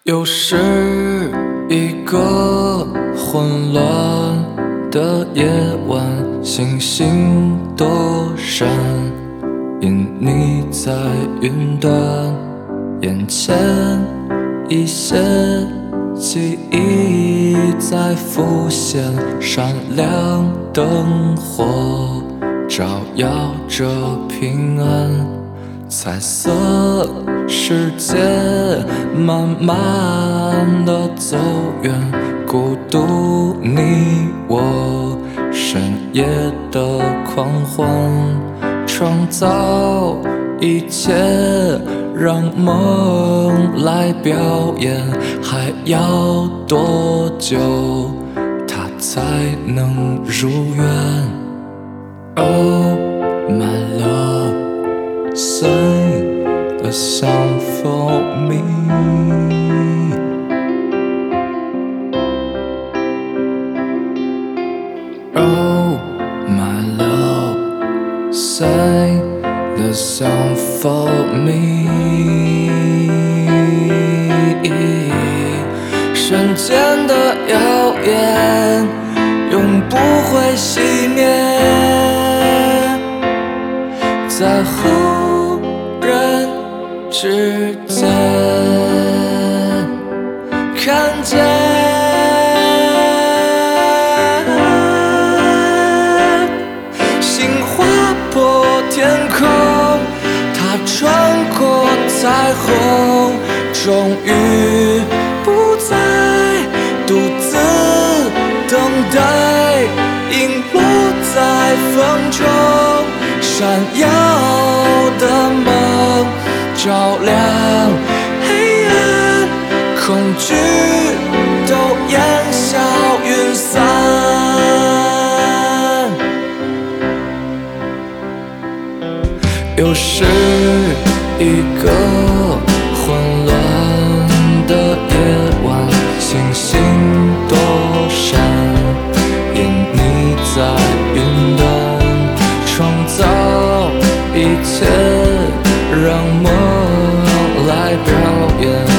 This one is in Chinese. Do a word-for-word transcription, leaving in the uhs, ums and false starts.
又是一个混乱的夜晚，星星躲闪，因你在云端，眼前一些记忆在浮现，闪亮灯火照耀着平安，彩色世界慢慢地走远，孤独你我深夜的狂欢，创造一切让梦来表演，还要多久它才能如愿？ Oh my love, sing a song for me. Oh my love, sing the song for me. 瞬间的耀眼，永不会熄灭，在后人之间看见，星划破天空，它穿过彩虹，终于不再独自等待，影落在风中，闪耀的梦照亮黑暗，恐惧都烟消云散。又是一个混乱的夜晚，星星躲闪，因你在云端，创造一切让梦来表演，